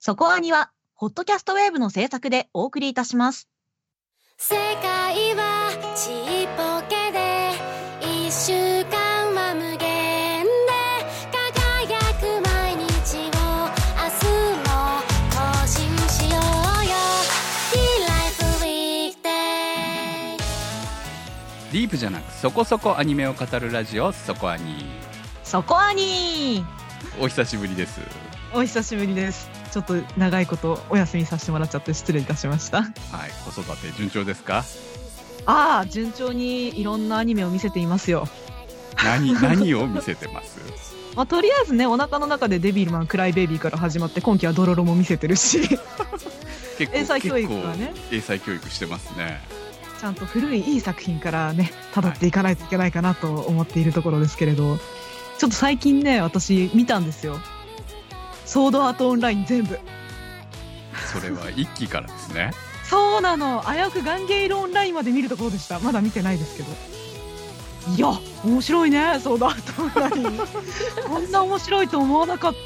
そこアニはホットキャストウェーブの制作でお送りいたします。 世界はちっぽけで一週間は無限で輝く毎日を明日も更新しようよ D-Life Weekday。 ディープじゃなくそこそこアニメを語るラジオ、そこアニ。 そこアニ。 お久しぶりです。 お久しぶりです。ちょっと長いことお休みさせてもらっちゃって失礼いたしました。 はい、子育て順調ですか？ 順調にいろんなアニメを見せていますよ。 何を見せてます？ とりあえずね、お腹の中でデビルマンクライベイビーから始まって今期はドロロも見せてるし英才教育はね、 英才教育してますね。 ちゃんと古いいい作品からね辿っていかないといけないかなと思っているところですけれど、ちょっと最近ね私見たんですよ、ソードアートオンライン全部。 それは1期からですね。 そうなの、危うくガンゲイルオンラインまで見るところでした。まだ見てないですけど、いや面白いね、ソードアートオンラインこんな面白いと思わなかった。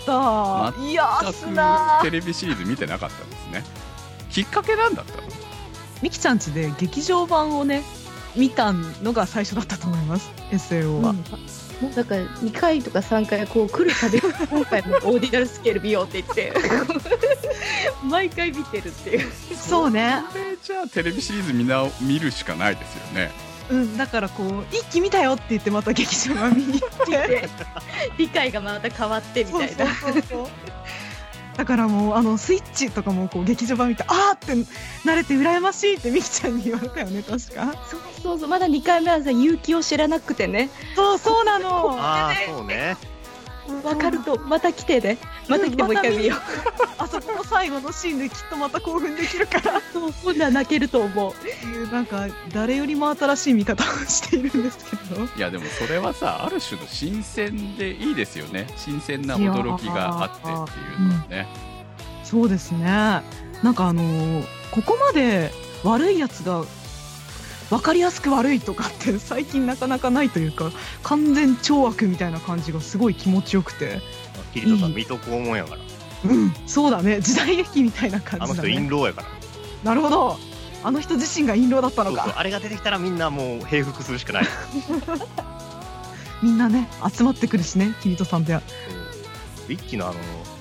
いやすな、 テレビシリーズ見てなかったんですね。きっかけなんだったの？ みきちゃんちで劇場版をね見たのが最初だったと思います、 SAO は、 もうだから2回とか3回こう来るたび今回もオーディナルスケール見ようって言って毎回見てるっていう。 そうね、 これじゃあテレビシリーズ見るしかないですよね。 だからこう一気見たよって言ってまた劇場版見に行って理解がまた変わってみたいな。 そうだからもうスイッチとかもこう劇場版見てって慣れて羨ましいってみきちゃんに言われたよね、確か。 そうまだ2回目はさ、勇気を知らなくてね。 そうなの。 そうね、 分かるとまた来てね、また来てもう一回見よう、 あそこの最後のシーンできっとまた興奮できるから今度は泣けると思う。 なんか誰よりも新しい見方をしているんですけど、 いやでもそれはさ、ある種の新鮮でいいですよね。新鮮な驚きがあってっていうのはね、 そうですね。なんかここまで悪いやつが分かりやすく悪いとかって最近なかなかないというか、完全懲悪みたいな感じがすごい気持ちよくて。 キリトさん水戸黄門やから。 そうだね、時代劇みたいな感じだね。 あの人陰謀やから。 なるほど、あの人自身が陰謀だったのか。 そうあれが出てきたらみんなもう平服するしかないみんなね集まってくるしね、キリトさんで。 一気の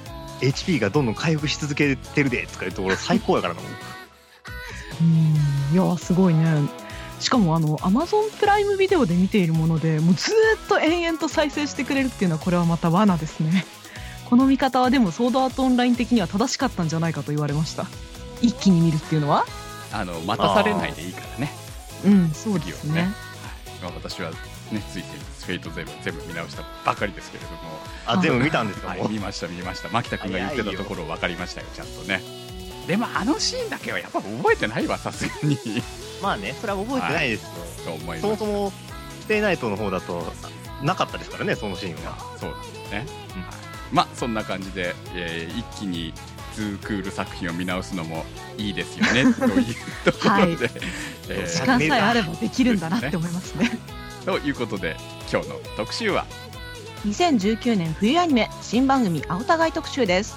HP がどんどん回復し続けてるでとか言うところ最高やからないやすごいね。しかもAmazon プライムビデオで見ているものでもうずっと延々と再生してくれるっていうのは、これはまた罠ですね。この見方はでもソードアートオンライン的には正しかったんじゃないかと言われました。一気に見るっていうのは待たされないでいいからね。 そうですね、 はい、私はねついてフェイト全部見直したばかりですけれども。 全部見たんですか？ 見ました牧田君が言ってたところ分かりましたよ、ちゃんとね。でもシーンだけはやっぱ覚えてないわ、さすがに。まあね、それは覚えてないですよ、 と思います。 そもそもステイナイトの方だとなかったですからね、そのシーンは。 そうですね、そんな感じで、一気に2クール作品を見直すのもいいですよねというところで、 時間さえあればできるんだなって思いますね。 ということで今日の特集は 2019年冬アニメ新番組青互い特集です。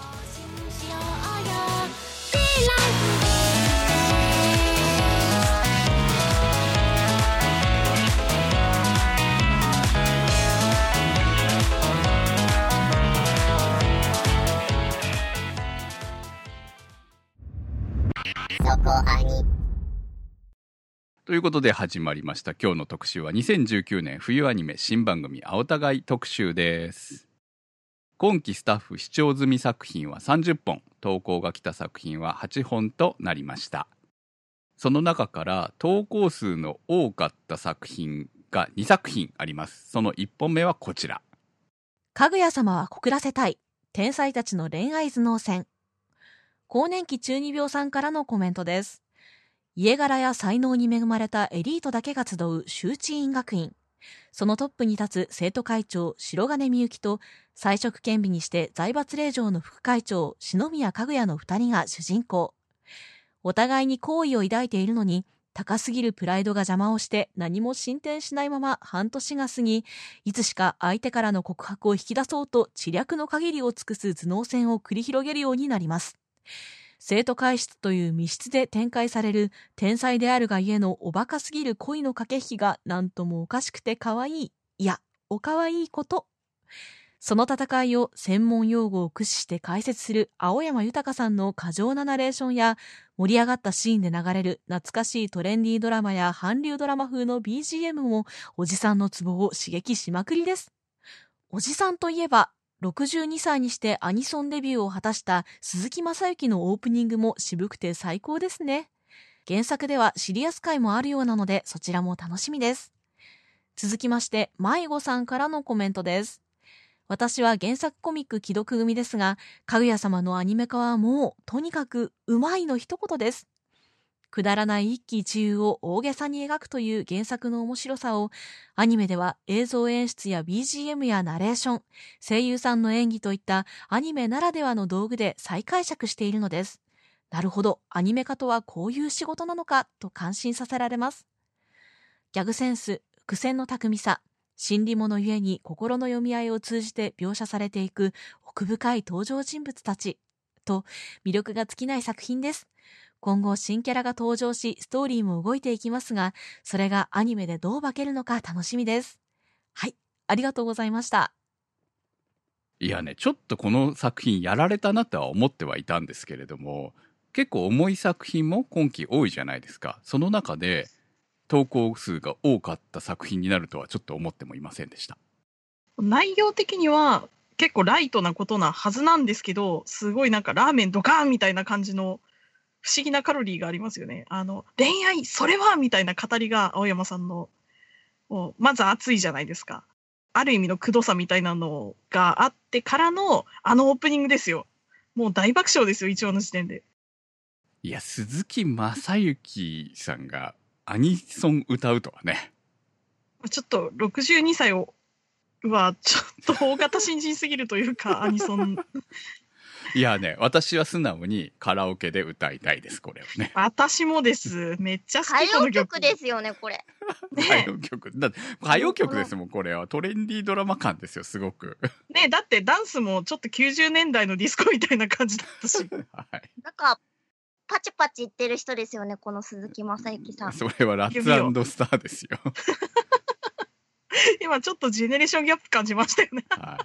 ということで始まりました今日の特集は2019年冬アニメ新番組青互い特集です。今期スタッフ視聴済み作品は30本、投稿が来た作品は8本となりました。その中から投稿数の多かった作品が2作品あります。その1本目はこちら。 かぐや様は告らせたい天才たちの恋愛頭脳戦。更年期中二病さんからのコメントです。家柄や才能に恵まれたエリートだけが集う修知院学院。そのトップに立つ生徒会長白金みゆきと才色兼備にして財閥令嬢の副会長篠宮かぐやの2人が主人公。お互いに好意を抱いているのに高すぎるプライドが邪魔をして何も進展しないまま半年が過ぎ、いつしか相手からの告白を引き出そうと知略の限りを尽くす頭脳戦を繰り広げるようになります。 生徒会室という密室で展開される天才であるがゆえのおバカすぎる恋の駆け引きがなんともおかしくて可愛い、いや、お可愛いこと。その戦いを専門用語を駆使して解説する青山豊さんの過剰なナレーションや、盛り上がったシーンで流れる懐かしいトレンディードラマや韓流ドラマ風の BGM もおじさんのツボを刺激しまくりです。おじさんといえば、62歳にしてアニソンデビューを果たした鈴木雅之のオープニングも渋くて最高ですね。原作ではシリアス回もあるようなので、そちらも楽しみです。続きまして、迷子さんからのコメントです。私は原作コミック既読組ですが、かぐや様のアニメ化はもう、とにかくうまいの一言です。くだらない一喜一憂を大げさに描くという原作の面白さを、アニメでは映像演出や BGM やナレーション、声優さんの演技といったアニメならではの道具で再解釈しているのです。なるほど、アニメ化とはこういう仕事なのかと感心させられます。ギャグセンス、苦戦の巧みさ、心理物ゆえに心の読み合いを通じて描写されていく奥深い登場人物たちと魅力が尽きない作品です。今後新キャラが登場しストーリーも動いていきますが、それがアニメでどう化けるのか楽しみです。はい、ありがとうございました。 いやね、ちょっとこの作品やられたなとは思ってはいたんですけれども、結構重い作品も今期多いじゃないですか。その中で投稿数が多かった作品になるとはちょっと思ってもいませんでした。 内容的には結構ライトなことなはずなんですけど、すごいなんかラーメンドカーンみたいな感じの不思議なカロリーがありますよね。恋愛それはみたいな語りが青山さんのまず熱いじゃないですか。ある意味のくどさみたいなのがあってからのオープニングですよ。もう大爆笑ですよ、一応の時点で。 いや、鈴木雅之さんがアニソン歌うとはね。 ちょっと62歳はちょっと大型新人すぎるというか、アニソン。 いやね、私は素直にカラオケで歌いたいです、これをね。 私もです。めっちゃ好き、 歌謡曲ですよね、これ。 歌謡曲。だって歌謡曲ですもん、これは。トレンディードラマ感ですよ、すごく。 ね、だってダンスもちょっと90年代のディスコみたいな感じだったし。はい。 なんか、パチパチ言ってる人ですよね、この鈴木雅之さん。 それはラッツ&スターですよ。 今ちょっとジェネレーションギャップ感じましたよね。 はい。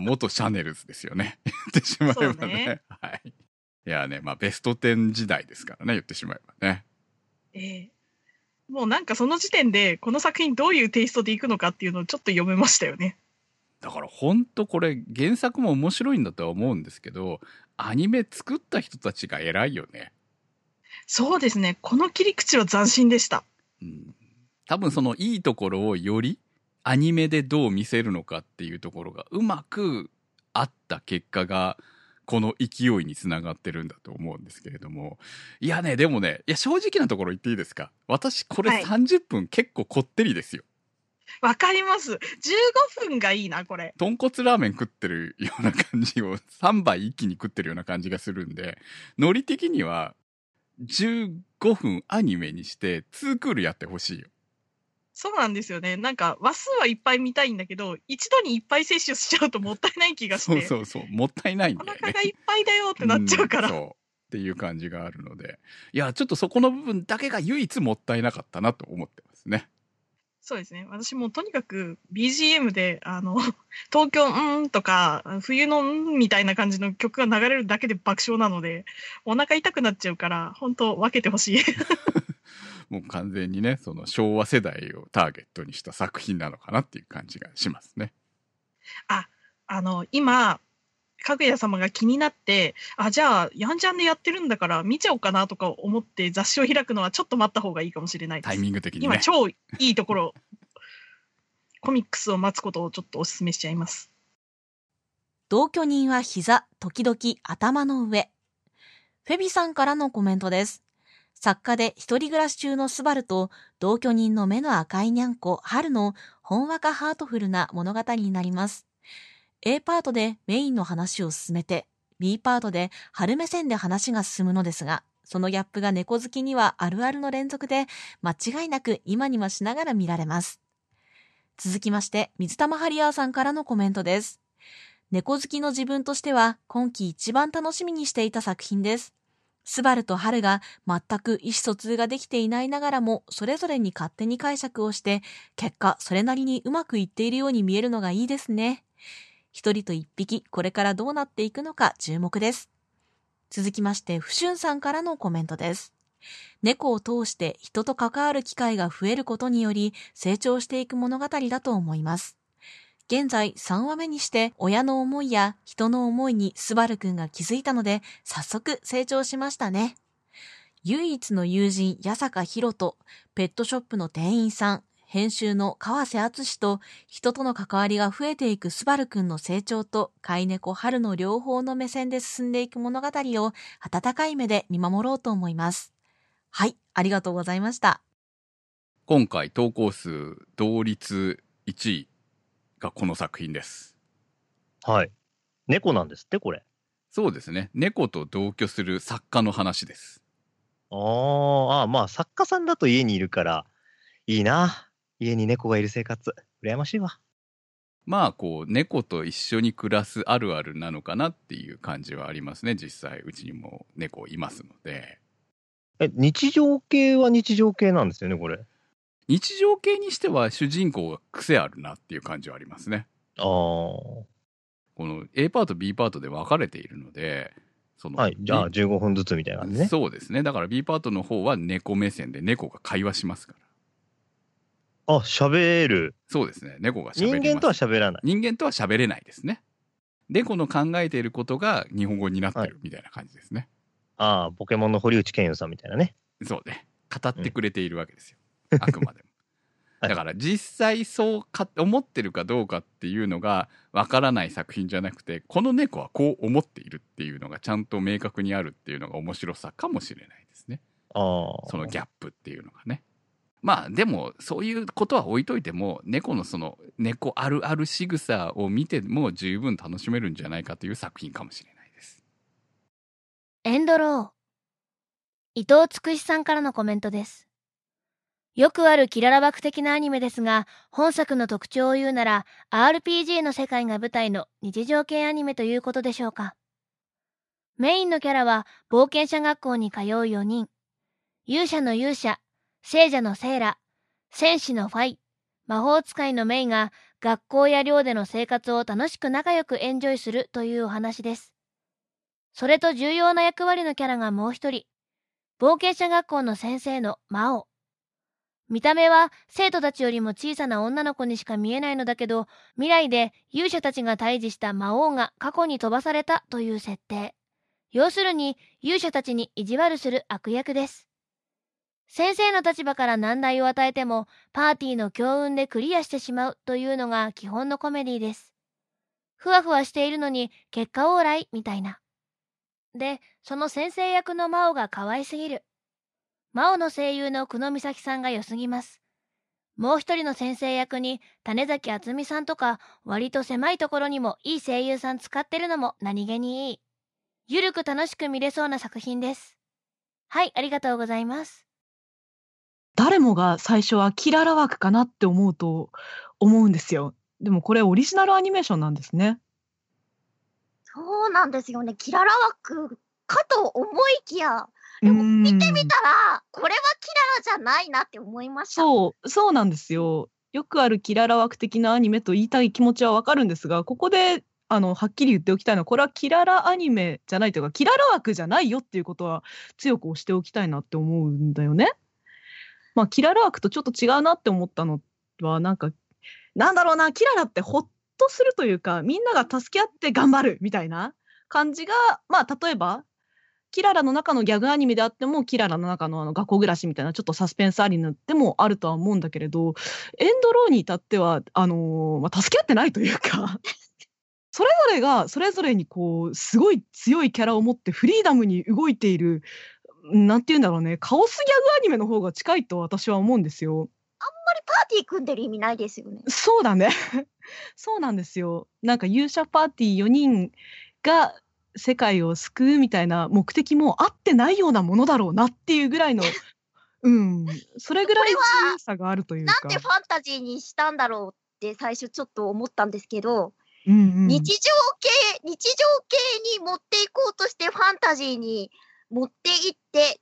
元シャネルズですよね。言ってしまえばね。はい。いやね、ベスト10時代ですからね、言ってしまえばね。 もうなんかその時点で、この作品どういうテイストでいくのかっていうのをちょっと読めましたよね。 だからほんとこれ原作も面白いんだとは思うんですけど、アニメ作った人たちが偉いよね。 そうですね。この切り口は斬新でした。 多分そのいいところをよりアニメでどう見せるのかっていうところがうまくあった結果がこの勢いにつながってるんだと思うんですけれども。いやね、でもね、正直なところ言っていいですか？私これ30分結構こってりですよ。 わかります。15分がいいな、これ。 豚骨ラーメン食ってるような感じを3杯一気に食ってるような感じがするんで、ノリ的には15分アニメにして2クールやってほしいよ。 そうなんですよね。なんか話数はいっぱい見たいんだけど、一度にいっぱい摂取しちゃうともったいない気がして。 そうもったいないんだよね。 お腹がいっぱいだよってなっちゃうから。 そうっていう感じがあるので、いやちょっとそこの部分だけが唯一もったいなかったなと思ってますね。 そうですね。私もとにかく BGM で東京とか冬のみたいな感じの曲が流れるだけで爆笑なので、お腹痛くなっちゃうから本当分けてほしい。 もう完全にね、その昭和世代をターゲットにした作品なのかなっていう感じがしますね。 今かぐや様が気になって、じゃあヤンジャンでやってるんだから見ちゃおうかなとか思って雑誌を開くのはちょっと待った方がいいかもしれないです。 タイミング的にね。 今超いいところコミックスを待つことをちょっとお勧めしちゃいます。 同居人は膝、時々頭の上。フェビさんからのコメントです。作家で一人暮らし中のスバルと同居人の目の赤いにゃんこ、春のほんわかハートフルな物語になります。A パートでメインの話を進めて、B パートで春目線で話が進むのですが、そのギャップが猫好きにはあるあるの連続で、間違いなく今にはしながら見られます。続きまして、水玉ハリアーさんからのコメントです。 猫好きの自分としては今季一番楽しみにしていた作品です。スバルとハルが全く意思疎通ができていないながらもそれぞれに勝手に解釈をして結果それなりにうまくいっているように見えるのがいいですね。一人と一匹これからどうなっていくのか注目です。続きましてフシュンさんからのコメントです。猫を通して人と関わる機会が増えることにより成長していく物語だと思います。現在3話目にして親の思いや人の思いにスバルくんが気づいたので早速成長しましたね。唯一の友人八坂ひろと、ペットショップの店員さん、編集の川瀬敦と人との関わりが増えていくスバルくんの成長と飼い猫春の両方の目線で進んでいく物語を温かい目で見守ろうと思います。はい、ありがとうございました。 今回投稿数同率1位がこの作品です。 はい。猫なんですって、これ。 そうですね。猫と同居する作家の話です。 まあ作家さんだと家にいるからいいな。家に猫がいる生活羨ましいわ。 まあこう猫と一緒に暮らすあるあるなのかなっていう感じはありますね。実際うちにも猫いますので。 日常系は日常系なんですよね、これ。 日常系にしては主人公が癖あるなっていう感じはありますね。この A パート B パートで分かれているので、 はい、じゃあ15分ずつみたいな感じね。 そうですね。だから B パートの方は猫目線で猫が会話しますから。 喋る。 そうですね。猫が喋ります。 人間とは喋らない。 人間とは喋れないですね。猫の考えていることが日本語になってるみたいな感じですね。 ポケモンの堀内健雄さんみたいなね。 そうね。語ってくれているわけですよ。あくまでも。だから実際そう思ってるかどうかっていうのがわからない作品じゃなくて、この猫はこう思っているっていうのがちゃんと明確にあるっていうのが面白さかもしれないですね。そのギャップっていうのがね。まあでもそういうことは置いといても、猫のその猫あるある仕草を見ても十分楽しめるんじゃないかという作品かもしれないです。 エンドロー。伊藤つくしさんからのコメントです。よくあるキララバク的なアニメですが、本作の特徴を言うなら RPG の世界が舞台の日常系アニメということでしょうか。メインのキャラは冒険者学校に通う4人。勇者の勇者、聖者のセーラ、戦士のファイ、魔法使いのメイが学校や寮での生活を楽しく仲良くエンジョイするというお話です。それと重要な役割のキャラがもう一人。冒険者学校の先生のマオ。見た目は生徒たちよりも小さな女の子にしか見えないのだけど、未来で勇者たちが退治した魔王が過去に飛ばされたという設定。要するに勇者たちに意地悪する悪役です。先生の立場から難題を与えてもパーティーの強運でクリアしてしまうというのが基本のコメディです。ふわふわしているのに結果オーライみたいな。で、その先生役のマオが可愛すぎる。マオの声優の久野美咲さんが良すぎます。もう一人の先生役に種崎敦美さんとか、割と狭いところにもいい声優さん使ってるのも何気にいい。ゆるく楽しく見れそうな作品です。はい、ありがとうございます。 誰もが最初はキララ枠かなって思うんですよ。でもこれオリジナルアニメーションなんですね。 そうなんですよね。キララ枠かと思いきや、でも見てみたら、これはキララじゃないなって思いました。 そうなんですよ。よくあるキララ枠的なアニメと言いたい気持ちはわかるんですが、ここではっきり言っておきたいのは、これはキララアニメじゃないというか、キララ枠じゃないよっていうことは強く押しておきたいなって思うんだよね。まあ、キララ枠とちょっと違うなって思ったのは、なんだろうな、キララってほっとするというか、みんなが助け合って頑張るみたいな感じが、まあ、例えば、キララの中のギャグアニメであっても、キララの中の学校暮らしみたいなちょっとサスペンスアニメでもあるとは思うんだけれど、エンドローに至っては、助け合ってないというか、それぞれがそれぞれにこう、すごい強いキャラを持ってフリーダムに動いている、なんていうんだろうね、カオスギャグアニメの方が近いと私は思うんですよ。 あんまりパーティー組んでる意味ないですよね。 そうだね。そうなんですよ。なんか勇者パーティー4人が世界を救うみたいな目的も合ってないようなものだろうなっていうぐらいの、それぐらい自由さがあるというか。 なんでファンタジーにしたんだろうって最初ちょっと思ったんですけど、 うんうん。 日常系に持っていこうとしてファンタジーに持っていって、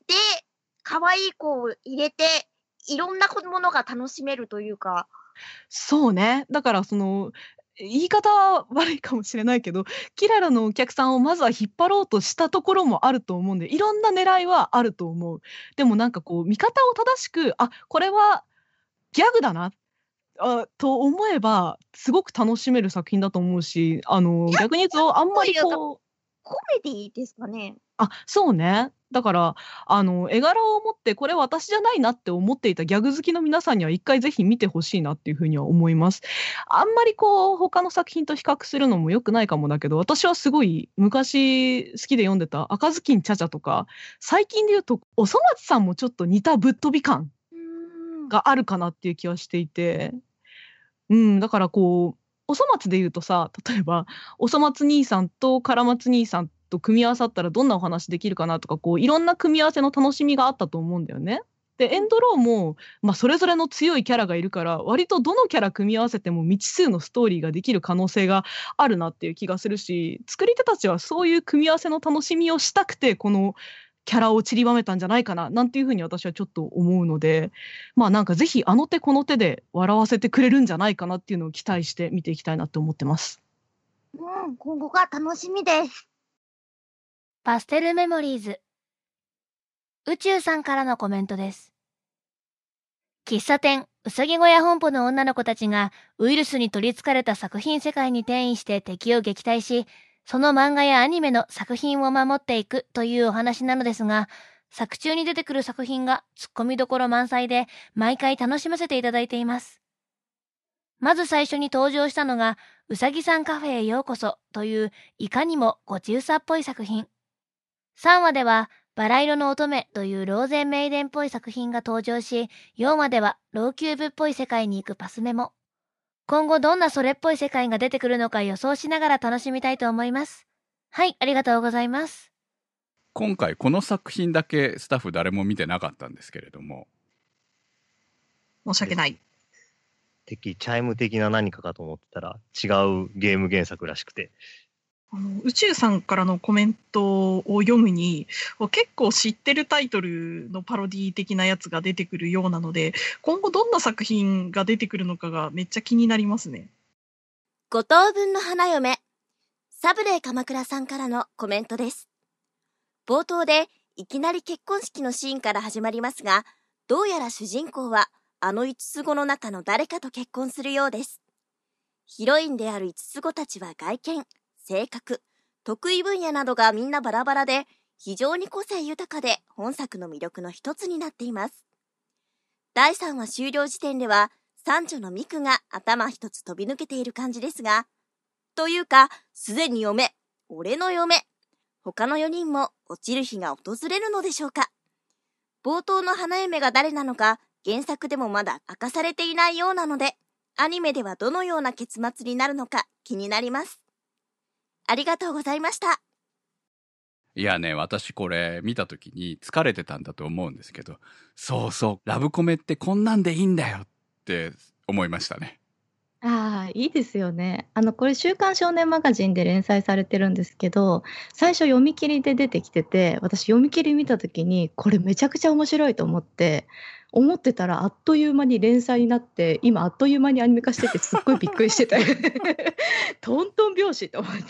で、可愛い子を入れて、いろんなものが楽しめるというか。 そうね。だから言い方は悪いかもしれないけど、キララのお客さんをまずは引っ張ろうとしたところもあると思うんで、いろんな狙いはあると思う。でもなんかこう、見方を正しく、あ、これはギャグだな、と思えば、すごく楽しめる作品だと思うし、逆に言うと、あんまりこう、 コメディですかね。 あ、そうね。だから、絵柄を持って、これ私じゃないなって思っていたギャグ好きの皆さんには一回ぜひ見てほしいなっていうふうには思います。あんまりこう、他の作品と比較するのも良くないかもだけど、私はすごい昔好きで読んでた赤ずきんちゃちゃとか、最近で言うと、おそ松さんもちょっと似たぶっ飛び感があるかなっていう気はしていて、だからこう、おそ松で言うとさ、例えば、おそ松兄さんとからまつ兄さんと組み合わさったらどんなお話できるかなとか、こう、いろんな組み合わせの楽しみがあったと思うんだよね。で、エンドローも、それぞれの強いキャラがいるから、割とどのキャラ組み合わせても未知数のストーリーができる可能性があるなっていう気がするし、作り手たちはそういう組み合わせの楽しみをしたくて、このキャラを散りばめたんじゃないかな、なんていうふうに私はちょっと思うので、なんかぜひあの手この手で笑わせてくれるんじゃないかなっていうのを期待して見ていきたいなって思ってます。 今後が楽しみです。 パステルメモリーズ。宇宙さんからのコメントです。喫茶店、うさぎ小屋本舗の女の子たちがウイルスに取り憑かれた作品世界に転移して敵を撃退し、その漫画やアニメの作品を守っていくというお話なのですが、作中に出てくる作品がツッコミどころ満載で毎回楽しませていただいています。まず最初に登場したのが、うさぎさんカフェへようこそといういかにもごちうさっぽい作品。3話ではバラ色の乙女というローゼンメイデンっぽい作品が登場し、4話ではローキューブっぽい世界に行くパスメモ。今後どんなそれっぽい世界が出てくるのか予想しながら楽しみたいと思います。はい、ありがとうございます。 今回この作品だけスタッフ誰も見てなかったんですけれども。 申し訳ない。 チャイム的な何かかと思ってたら違うゲーム原作らしくて。 宇宙さんからのコメントを読むに結構知ってるタイトルのパロディ的なやつが出てくるようなので、今後どんな作品が出てくるのかがめっちゃ気になりますね。 五等分の花嫁、サブレー鎌倉さんからのコメントです。冒頭でいきなり結婚式のシーンから始まりますが、どうやら主人公はあの五つ子の中の誰かと結婚するようです。ヒロインである五つ子たちは外見、性格、得意分野などがみんなバラバラで、非常に個性豊かで本作の魅力の一つになっています。第3話終了時点では、三女のミクが頭一つ飛び抜けている感じですが、というか、すでに嫁、俺の嫁、他の4人も落ちる日が訪れるのでしょうか。冒頭の花嫁が誰なのか、原作でもまだ明かされていないようなので、アニメではどのような結末になるのか気になります。ありがとうございました。 いやね、私これ見た時に疲れてたんだと思うんですけど、そうそう、ラブコメってこんなんでいいんだよって思いましたね。 ああ、いいですよね。これ週刊少年マガジンで連載されてるんですけど、最初読み切りで出てきてて、私読み切り見た時に、これめちゃくちゃ面白いと思ってたらあっという間に連載になって、今あっという間にアニメ化しててすっごいびっくりしてた。トントン拍子と思って。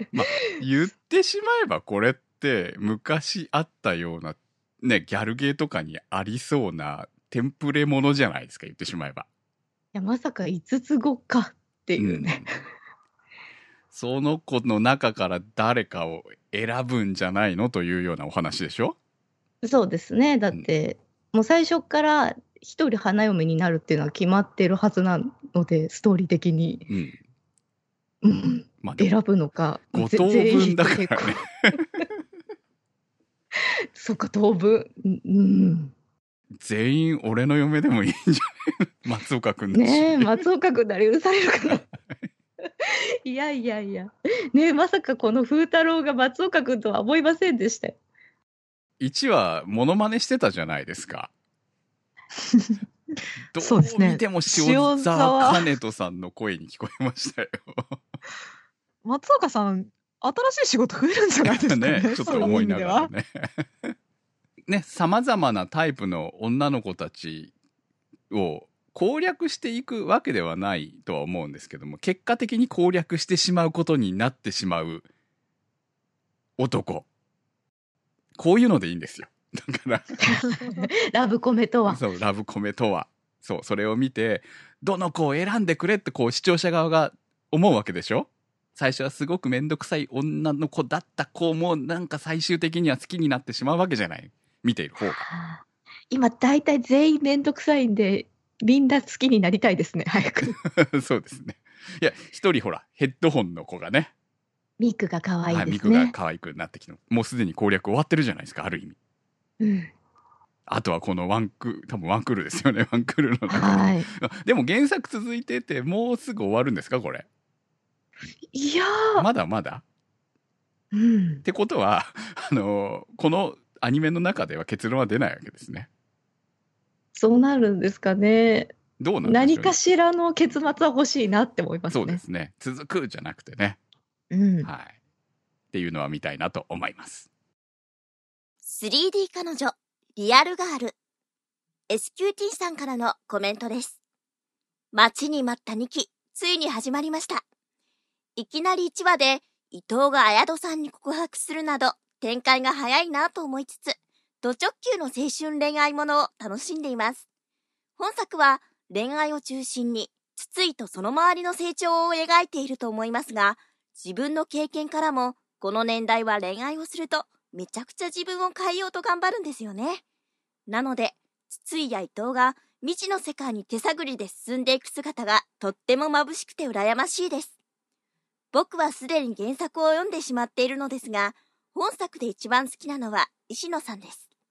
言ってしまえばこれって昔あったようなね、ギャルゲーとかにありそうなテンプレものじゃないですか、言ってしまえば。 いや、まさか5つ子かっていうね。 その子の中から誰かを選ぶんじゃないのというようなお話でしょ？ そうですね。だって、もう最初から一人花嫁になるっていうのは決まってるはずなので、ストーリー的に。選ぶのか。 5等分だからね。 そっか、等分。 全員俺の嫁でもいいんじゃない？松岡くんだし。 ねえ、松岡くんなら許されるかな。いや。ねえ、まさかこの風太郎が松岡くんとは思いませんでしたよ。 1話モノマネしてたじゃないですか。どう見ても塩沢兼人さんの声に聞こえましたよ。 松岡さん、新しい仕事増えるんじゃないですかね。 ね、ちょっと思いながらね。ね、様々なタイプの女の子たちを攻略していくわけではないとは思うんですけども、結果的に攻略してしまうことになってしまう男。こういうのでいいんですよ。だからラブコメとは。 そう、ラブコメとは。そう、それを見て、どの子を選んでくれってこう視聴者側が思うわけでしょ。最初はすごくめんどくさい女の子だった子もなんか最終的には好きになってしまうわけじゃない。見ている方が。 今大体全員めんどくさいんで、みんな好きになりたいですね、早く。 そうですね。いや、一人ほら、ヘッドホンの子がね。 ミクが可愛いですね。 ミクが可愛くなってきて、もうすでに攻略終わってるじゃないですか、ある意味。 うん。 あとはこの多分ワンクールですよね、ワンクールの中で。 はい。 でも原作続いてて、もうすぐ終わるんですか、これ。 いやー。 まだまだうん。 ってことは、このアニメの中では結論は出ないわけですね。 そうなるんですかね。 どうなんでしょうね。 何かしらの結末は欲しいなって思いますね。 そうですね。続くじゃなくてね。 うん。 はい。っていうのは見たいなと思います。 3D 彼女、リアルガール。SQT さんからのコメントです。待ちに待った2期、ついに始まりました。いきなり1話で伊藤が綾戸さんに告白するなど展開が早いなと思いつつ、ド直球の青春恋愛ものを楽しんでいます。本作は恋愛を中心に筒井とその周りの成長を描いていると思いますが、自分の経験からもこの年代は恋愛をするとめちゃくちゃ自分を変えようと頑張るんですよね。なので筒井や伊藤が未知の世界に手探りで進んでいく姿がとっても眩しくて羨ましいです。僕はすでに原作を読んでしまっているのですが、本作で一番好きなのは石野さんです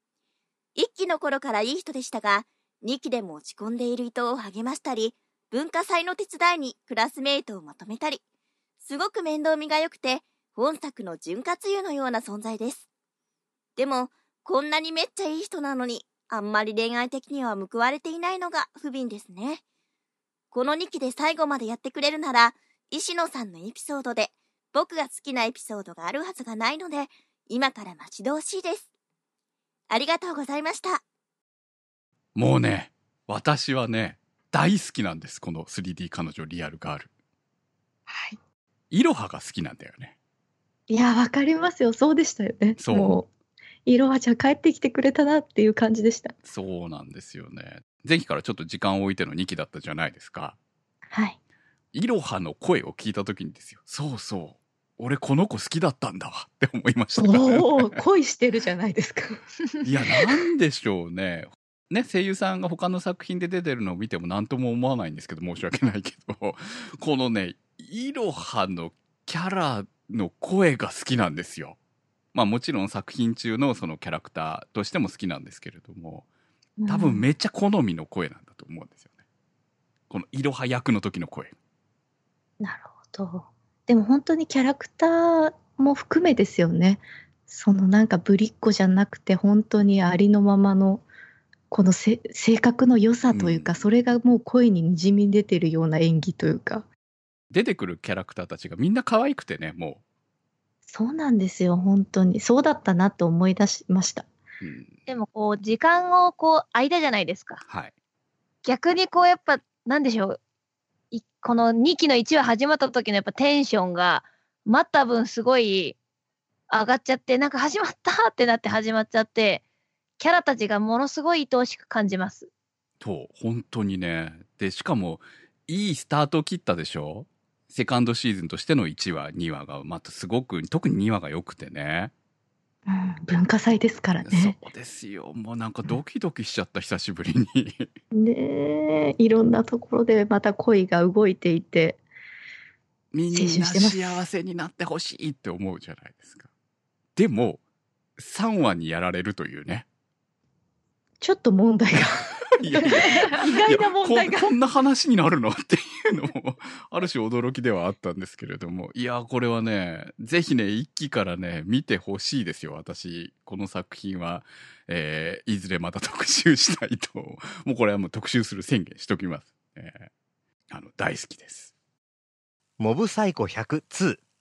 。1期の頃からいい人でしたが、2期でも落ち込んでいる伊藤を励ましたり、文化祭の手伝いにクラスメイトをまとめたり、すごく面倒見が良くて本作の潤滑油のような存在です。でもこんなにめっちゃいい人なのに、あんまり恋愛的には報われていないのが不憫ですね。この2期で最後までやってくれるなら、石野さんのエピソードで僕が好きなエピソードがあるはずがないので、今から待ち遠しいです。ありがとうございました。 もうね、私はね、大好きなんです、この 3D 彼女リアルガール。 はい。 イロハが好きなんだよね。 いや、わかりますよ。そうでしたよね。 そう。 もういろはちゃん帰ってきてくれたなっていう感じでした。 そうなんですよね。前期からちょっと時間を置いての2期だったじゃないですか。 はい。 イロハの声を聞いた時にですよ。そうそう。俺この子好きだったんだわって思いました。 おお、恋してるじゃないですか。 いや、なんでしょうね。ね、声優さんが他の作品で出てるのを見ても何とも思わないんですけど、申し訳ないけど、このね、イロハのキャラの声が好きなんですよ。まあもちろん作品中のそのキャラクターとしても好きなんですけれども、多分めっちゃ好みの声なんだと思うんですよね。このイロハ役の時の声。 なるほど。でも本当にキャラクターも含めですよね。そのなんかぶりっ子じゃなくて本当にありのままのこの性格の良さというか、それがもう声ににじみ出てるような演技というか。 出てくるキャラクターたちがみんな可愛くてね、もう。 そうなんですよ、本当に。そうだったなと思い出しました。 でもこう、時間をこう、間じゃないですか。 はい。 逆にこう、やっぱ、なんでしょう。この2期の1話始まった時のやっぱテンションが、待った分すごい上がっちゃって、なんか始まったってなって始まっちゃって、キャラたちがものすごい愛おしく感じます。 と、本当にね。で、しかも、いいスタートを切ったでしょ？セカンドシーズンとしての1話、2話が、またすごく、特に2話が良くてね。 うん、文化祭ですからね。 そうですよ。もうなんかドキドキしちゃった、久しぶりに。 ねえ、いろんなところでまた恋が動いていて、 みんな幸せになってほしいって思うじゃないですか。でも、3話にやられるというね。 ちょっと問題が。 いやいや意外な問題がこんな話になるのっていうのもある種驚きではあったんですけれども、いやこれはねぜひね1期からね見てほしいですよ。私この作品は、いずれまた特集したいと、もうこれはもう特集する宣言しときます。大好きです。 モブサイコ100-2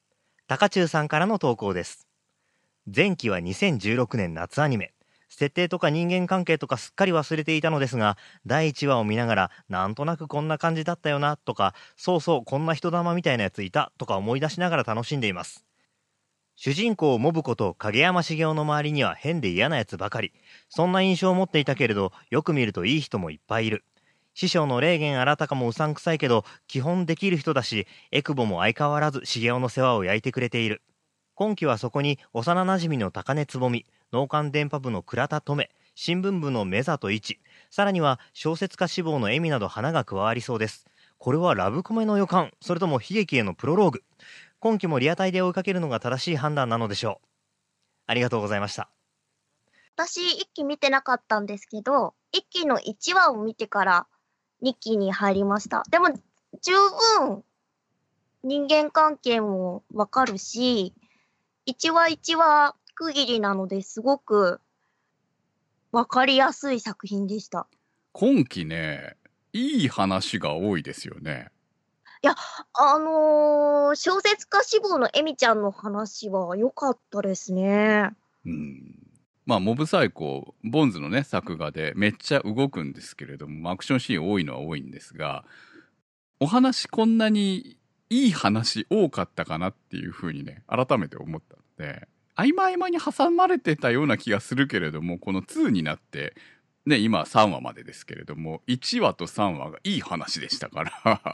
高中さんからの投稿です。前期は2016年夏アニメ。設定とか人間関係とかすっかり忘れていたのですが、第1話を見ながら、なんとなくこんな感じだったよなとか、そうそうこんな人玉みたいなやついたとか思い出しながら楽しんでいます。主人公モブこと影山茂雄の周りには変で嫌なやつばかり。そんな印象を持っていたけれど、よく見るといい人もいっぱいいる。師匠の霊源新高もうさんくさいけど、基本できる人だし、エクボも相変わらず茂雄の世話を焼いてくれている。今期はそこに幼なじみの高根つぼみ、農館電波部の倉田留、新聞部の目里一、さらには小説家志望の恵美など花が加わりそうです。これはラブコメの予感、それとも悲劇へのプロローグ。今期もリアタイで追いかけるのが正しい判断なのでしょう。ありがとうございました。 私、1期見てなかったんですけど、1期の1話を見てから2期に入りました。でも、十分、人間関係もわかるし、1話1話区切りなのですごくわかりやすい作品でした。 今期ね、いい話が多いですよね。 いや、小説家志望のエミちゃんの話は良かったですね。 まあ、モブサイコ、ボンズのね、作画でめっちゃ動くんですけれども、アクションシーン多いのは多いんですが、お話こんなにいい話多かったかなっていうふうにね、改めて思ったので、合間合間に挟まれてたような気がするけれども、この2になって、ね、今3話までですけれども、1話と3話がいい話でしたから。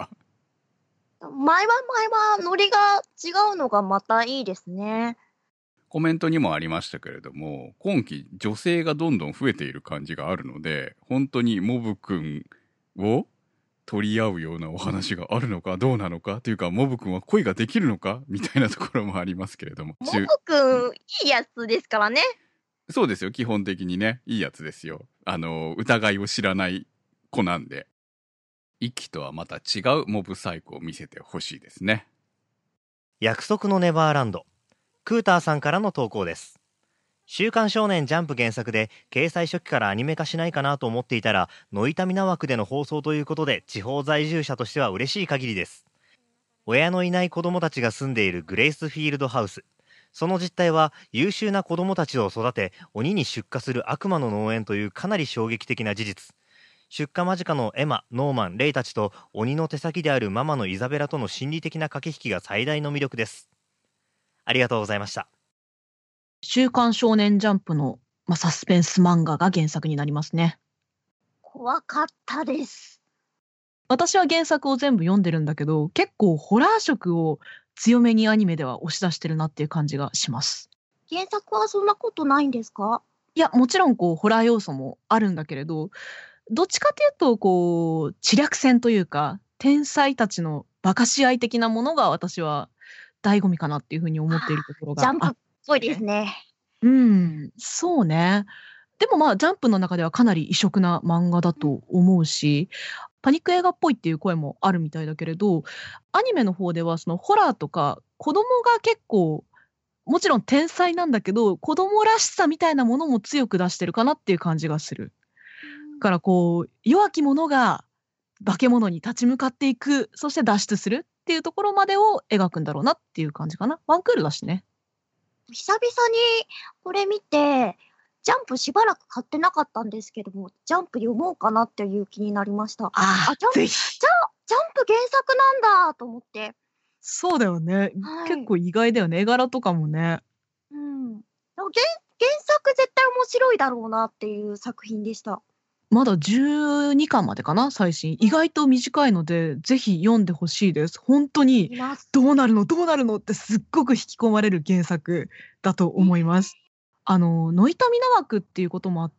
毎話ノリが違うのがまたいいですね。 コメントにもありましたけれども、今期女性がどんどん増えている感じがあるので、本当にモブくんを取り合うようなお話があるのかどうなのかというか、モブくんは恋ができるのかみたいなところもありますけれども。 モブくんいいやつですからね。 そうですよ、基本的にね、いいやつですよ。疑いを知らない子なんで。一期とはまた違うモブサイコを見せてほしいですね。 約束のネバーランド。クーターさんからの投稿です。週刊少年ジャンプ原作で掲載初期からアニメ化しないかなと思っていたら、ノイタミナ枠での放送ということで、地方在住者としては嬉しい限りです。親のいない子供たちが住んでいるグレイスフィールドハウス。その実態は優秀な子供たちを育て鬼に出荷する悪魔の農園というかなり衝撃的な事実。出荷間近のエマ、ノーマン、レイたちと鬼の手先であるママのイザベラとの心理的な駆け引きが最大の魅力です。ありがとうございました。 週刊少年ジャンプの、サスペンス漫画が原作になりますね。 怖かったです。 私は原作を全部読んでるんだけど、結構ホラー色を強めにアニメでは押し出してるなっていう感じがします。 原作はそんなことないんですか？ いや、もちろんホラー要素もあるんだけれど、どっちかというと知略戦というか天才たちの馬鹿し合い的なものが私は醍醐味かなっていうふうに思っているところがジャンプっぽいですね。 そうね。でもジャンプの中ではかなり異色な漫画だと思うし、パニック映画っぽいっていう声もあるみたいだけれど、アニメの方ではそのホラーとか子供が結構もちろん天才なんだけど、子供らしさみたいなものも強く出してるかなっていう感じがする。だから弱き者が化け物に立ち向かっていく、そして脱出するっていうところまでを描くんだろうなっていう感じかな。ワンクールだしね。 久々にこれ見て、ジャンプしばらく買ってなかったんですけども、ジャンプ読もうかなっていう気になりました。ジャンプ原作なんだと思って。 そうだよね。結構意外だよね。絵柄とかもね。 原作絶対面白いだろうなっていう作品でした。 まだ12巻までかな、最新。意外と短いので、ぜひ読んでほしいです。本当に、どうなるのってすっごく引き込まれる原作だと思います。ノイタミナ枠っていうこともあって、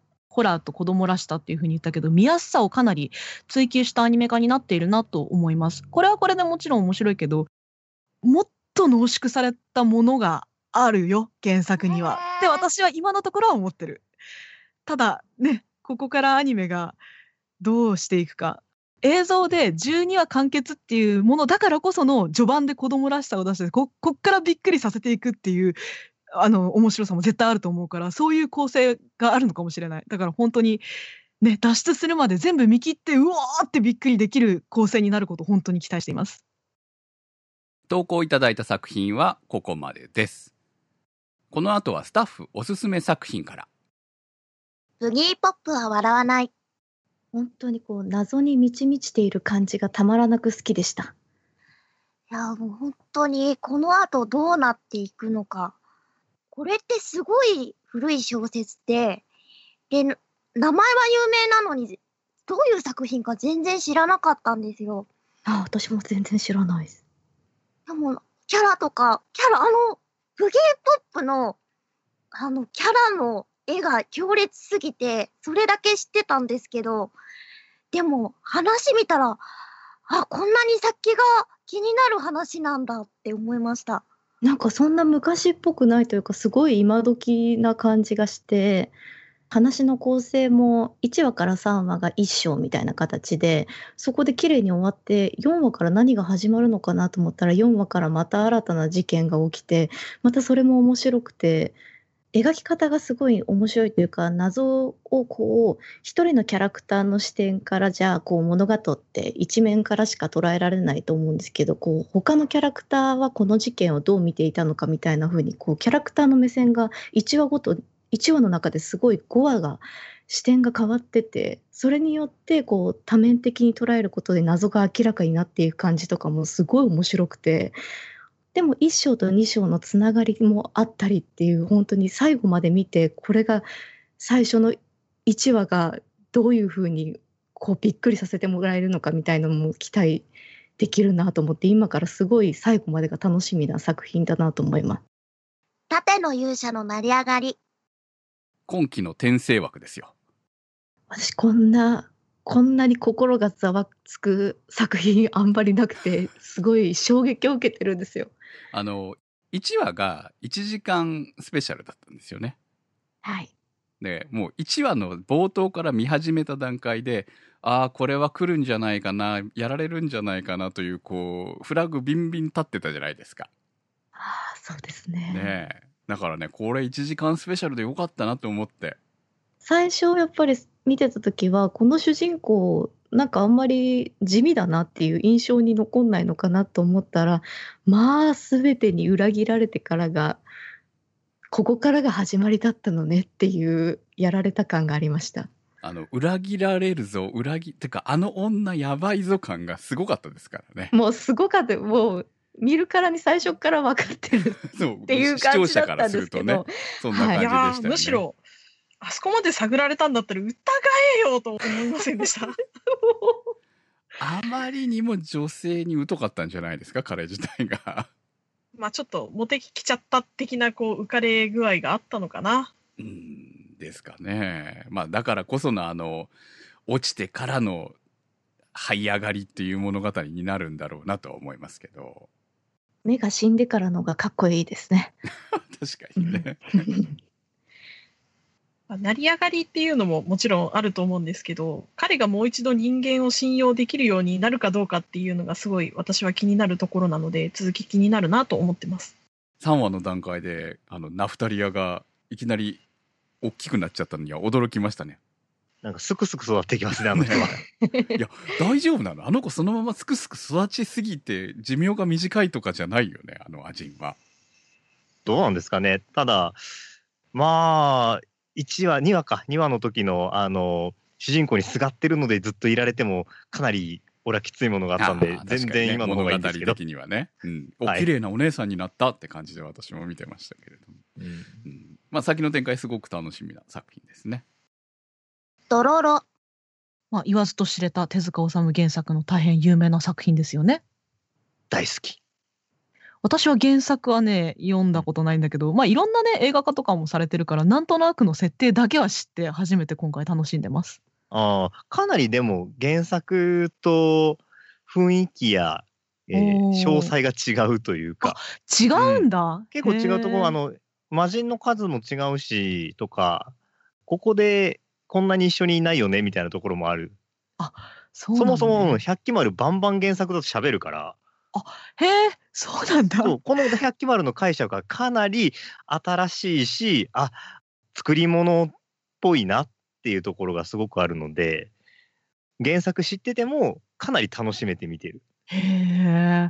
ホラーと子供らしさっていうふうに言ったけど、見やすさをかなり追求したアニメ化になっているなと思います。これはこれでもちろん面白いけど、もっと濃縮されたものがあるよ、原作には。って私は今のところは思ってる。ただね、ここからアニメがどうしていくか。映像で12話完結っていうものだからこその序盤で子供らしさを出して、こっからびっくりさせていくっていう面白さも絶対あると思うから、そういう構成があるのかもしれない。だから本当にね、脱出するまで全部見切ってうわーってびっくりできる構成になることを本当に期待しています。 投稿いただいた作品はここまでです。この後はスタッフおすすめ作品から。 ブギーポップは笑わない。 本当にこう謎に満ち満ちている感じがたまらなく好きでした。 いや、もう本当にこの後どうなっていくのか。これってすごい古い小説で、名前は有名なのに、どういう作品か全然知らなかったんですよ。 私も全然知らないです。 でも、ブギーポップの、キャラの絵が強烈すぎて、それだけ知ってたんですけど、でも、話見たら、こんなに先が気になる話なんだって思いました。 なんかそんな昔っぽくないというか、すごい今時な感じがして、話の構成も1話から3話が1章みたいな形で、そこで綺麗に終わって4話から何が始まるのかなと思ったら4話からまた新たな事件が起きて、またそれも面白くて、描き方がすごい面白いというか、謎をこう一人のキャラクターの視点からじゃあこう物語って一面からしか捉えられないと思うんですけど、こう他のキャラクターはこの事件をどう見ていたのかみたいな風にこうキャラクターの目線が1話ごと1話の中ですごい5話が視点が変わってて、それによってこう多面的に捉えることで謎が明らかになっていく感じとかもすごい面白くて、でも1章と2章のつながりもあったりっていう、本当に最後まで見て、これが最初の1話がどういうふうにこうびっくりさせてもらえるのかみたいなのも期待できるなと思って、今からすごい最後までが楽しみな作品だなと思います。 盾の勇者の成り上がり。 今期の転生枠ですよ。 私こんなに心がざわつく作品あんまりなくて、すごい衝撃を受けてるんですよ。 1話が1時間スペシャルだったんですよね。 はい。 で、もう1話の冒頭から見始めた段階で、これは来るんじゃないかな、やられるんじゃないかなという、こう、フラグビンビン立ってたじゃないですか。 そうですね。 ねえ。だからね、これ1時間スペシャルでよかったなと思って。 最初やっぱり見てた時は、この主人公なんかあんまり地味だなっていう印象に残んないのかなと思ったら、まあ全てに裏切られてからが、ここからが始まりだったのねっていうやられた感がありました。 裏切られるぞ、てか女やばいぞ感がすごかったですからね。 もうすごかった。もう見るからに最初から分かってるっていう感じだったんですけど、 ね、そんな感じでしたよね。 むしろあそこまで探られたんだったら疑えよと思いませんでしたあまりにも女性に疎かったんじゃないですか、彼自体が。 まあちょっとモテきちゃった的なこう浮かれ具合があったのかな。 ですかね。まあだからこその落ちてからの這い上がりっていう物語になるんだろうなとは思いますけど。 目が死んでからのがかっこいいですね。 確かにね。 成り上がりっていうのももちろんあると思うんですけど、彼がもう一度人間を信用できるようになるかどうかっていうのがすごい私は気になるところなので、続き気になるなと思ってます。 3話の段階でナフタリアがいきなり大きくなっちゃったのには驚きましたね。 なんかすくすく育ってきますね、あの人は。 いや、大丈夫なの？あの子そのまますくすく育ちすぎて寿命が短いとかじゃないよね、アジンは。 どうなんですかね。ただ、まあ、2話の時の、主人公にすがってるのでずっといられても、かなり俺はきついものがあったんで、全然今の方がいいんですけど。 物語的にはね。綺麗なお姉さんになったって感じで私も見てましたけれども。まあ、先の展開すごく楽しみな作品ですね。 ドロロ。 まあ、言わずと知れた手塚治虫原作の大変有名な作品ですよね。 大好き。 私は原作はね、読んだことないんだけど、まあいろんなね、映画化とかもされてるから、なんとなくの設定だけは知って、初めて今回楽しんでます。 かなりでも原作と雰囲気や、詳細が違うというか。 違うんだ。 結構違うところ、魔人の数も違うし、とか、ここでこんなに一緒にいないよね、みたいなところもある。 そうなんだね。 そもそも百鬼丸バンバン原作だと喋るから。 へえ、そうなんだ。 この百鬼丸の解釈がかなり新しいし、作り物っぽいなっていうところがすごくあるので、原作知っててもかなり楽しめて見てる。 へえ。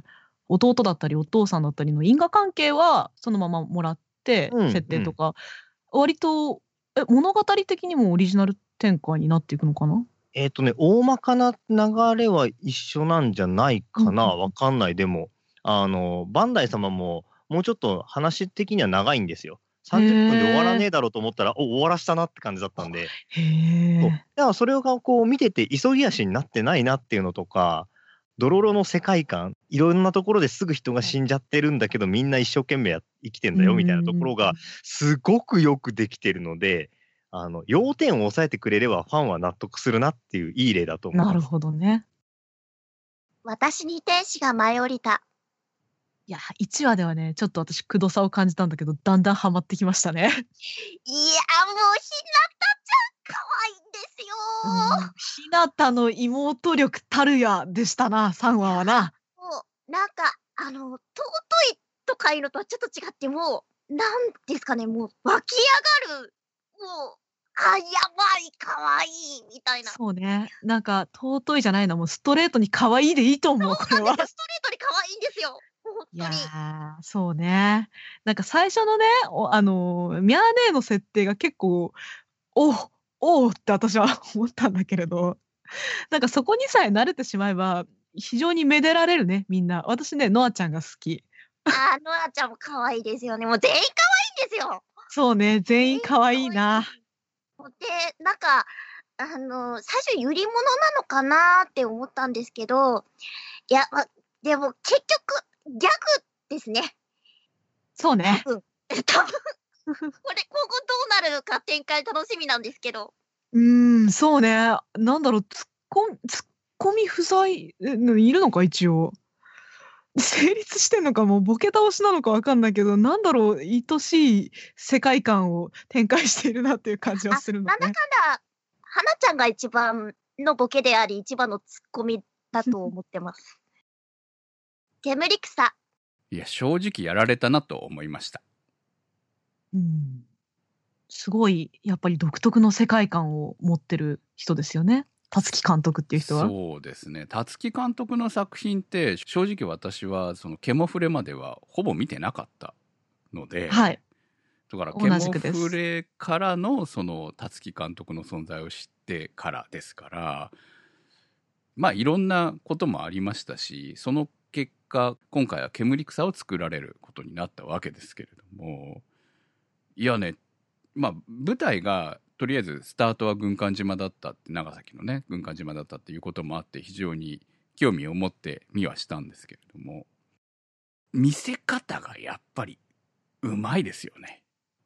弟だったりお父さんだったりの因果関係はそのままもらって、 うん設定とか、割と物語的にもオリジナル展開になっていくのかな。 大まかな流れは一緒なんじゃないかな、わかんない。でも、バンダイ様も、もうちょっと話的には長いんですよ。30分で終わらねえだろうと思ったら、終わらしたなって感じだったんで。そう。だからそれがこう見てて、急ぎ足になってないなっていうのとか、ドロロの世界観、いろんなところですぐ人が死んじゃってるんだけど、みんな一生懸命生きてんだよみたいなところが、すごくよくできてるので、要点を抑えてくれればファンは納得するなっていういい例だと思います。 なるほどね。 私に天使が舞い降りた。 いや、1話ではね、ちょっと私、くどさを感じたんだけど、だんだんハマってきましたね。 いや、もう、ひなたちゃん、可愛いんですよ。 ひなたの妹力たるやでしたな、3話はな。 もう、なんか、尊いとかいうのとはちょっと違って、もう、なんですかね、もう、湧き上がる、もう、やばい、可愛い、みたいな。 そうね。なんか、尊いじゃないの、もうストレートに可愛いでいいと思う、これは。 ストレートに可愛いんですよ。 いやー、そうね。なんか最初のね、ミャーネーの設定が結構、おうって私は思ったんだけれど、なんかそこにさえ慣れてしまえば、非常にめでられるね、みんな。私ね、ノアちゃんが好き。 ノアちゃんも可愛いですよね。もう全員可愛いんですよ。 そうね、全員可愛いな。 で、なんか、最初、ゆり物なのかなって思ったんですけど、いや、でも結局、ギャグですね。 そうね。 多分。これ、今後どうなるか展開楽しみなんですけど。 そうね。なんだろう、ツッコミ不在、いるのか、一応。成立してんのか、もうボケ倒しなのかわかんないけど、なんだろう、愛しい世界観を展開しているなっていう感じはするのね。 なんだかんだ、花ちゃんが一番のボケであり、一番のツッコミだと思ってます。煙草。 いや、正直やられたなと思いました。 すごい、やっぱり独特の世界観を持ってる人ですよね。辰木監督っていう人は。 そうですね。辰木監督の作品って、正直私は、そのケモフレまではほぼ見てなかったので、 はい。 だから、ケモフレからの、その、辰木監督の存在を知ってからですから、まあ、いろんなこともありましたし、その結果、今回は煙草を作られることになったわけですけれども、いやね、まあ、舞台が、とりあえずスタートは軍艦島だったって、長崎のね、軍艦島だったっていうこともあって、非常に興味を持って見はしたんですけれども、見せ方がやっぱりうまいですよね。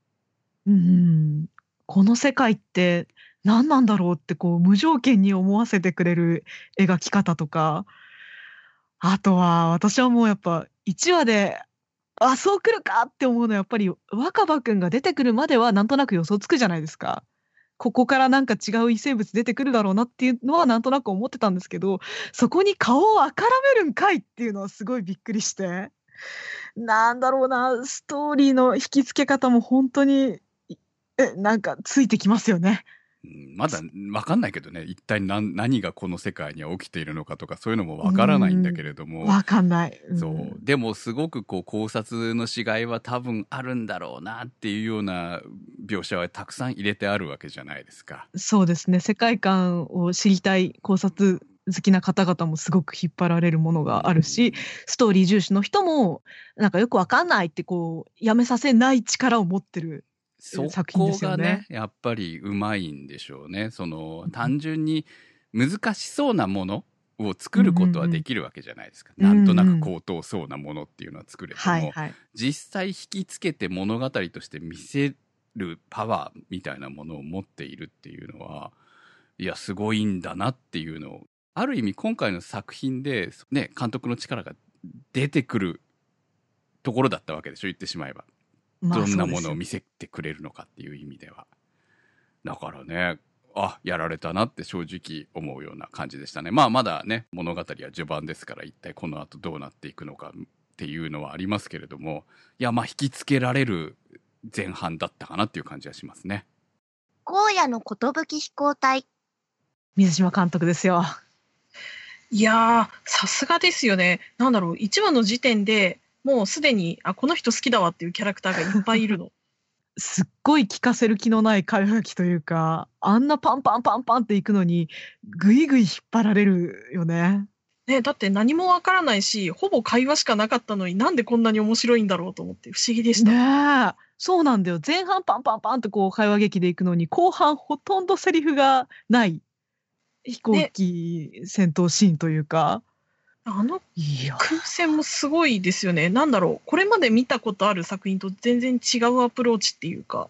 この世界って何なんだろうってこう無条件に思わせてくれる描き方とか、あとは私はもうやっぱ1話でそう来るかって思うのはやっぱり若葉くんが出てくるまではなんとなく予想つくじゃないですか。ここからなんか違う異生物出てくるだろうなっていうのはなんとなく思ってたんですけど、そこに顔をあからめるんかいっていうのはすごいびっくりして、なんだろうな、ストーリーの引き付け方も本当になんかついてきますよね。 まだ分かんないけどね、一体何がこの世界には起きているのかとかそういうのも分からないんだけれども、 分かんない、 そうでもすごくこう考察のしがいは多分あるんだろうなっていうような描写はたくさん入れてあるわけじゃないですか。 そうですね、世界観を知りたい考察好きな方々もすごく引っ張られるものがあるし、ストーリー重視の人もなんかよく分かんないってこうやめさせない力を持ってるそこがね、やっぱりうまいんでしょうね。その単純に難しそうなものを作ることはできるわけじゃないですか。なんとなく高等そうなものっていうのは作れても、実際引きつけて物語として見せるパワーみたいなものを持っているっていうのは、いやすごいんだなっていうのを、ある意味今回の作品でね、監督の力が出てくるところだったわけでしょ、言ってしまえば。どんなものを見せてくれるのかっていう意味では。だからね、やられたなって正直思うような感じでしたね。まあまだね、物語は序盤ですから、一体この後どうなっていくのかっていうのはありますけれども、いやまあ引きつけられる前半だったかなっていう感じはしますね。 荒野の寿飛行隊。 水島監督ですよ。 いやー、さすがですよね。なんだろう、1話の時点でもうすでに、この人好きだわっていうキャラクターがいっぱいいるの。 すっごい聞かせる気のない会話機というか、あんなパンパンパンパンっていくのに、ぐいぐい引っ張られるよね。 ね、だって何もわからないし、ほぼ会話しかなかったのになんでこんなに面白いんだろうと思って不思議でした。 ねえ。そうなんだよ。前半パンパンパンってこう会話劇でいくのに、後半ほとんどセリフがない飛行機戦闘シーンというか。 いや、空戦もすごいですよね。なんだろう、これまで見たことある作品と全然違うアプローチっていうか。